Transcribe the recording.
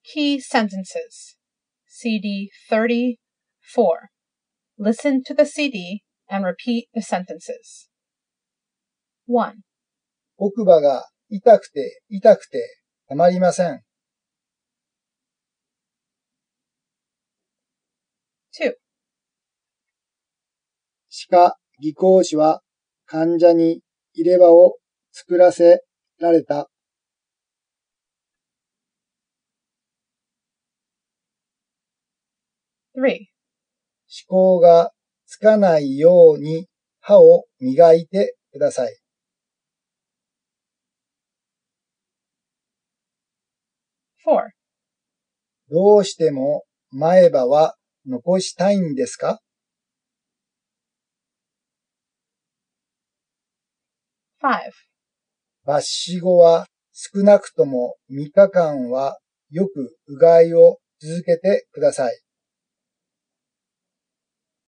Key sentences. CD 34. Listen to the CD and repeat the sentences. 1. 奥歯が痛くてたまりません。 2. 歯科技工士は患者に入れ歯を作らせられた。 3. 歯垢がつかないように歯を磨いてください。 4. どうしても前歯は残したいんですか？ 5. 抜歯後は少なくとも3日間はよくうがいを続けてください。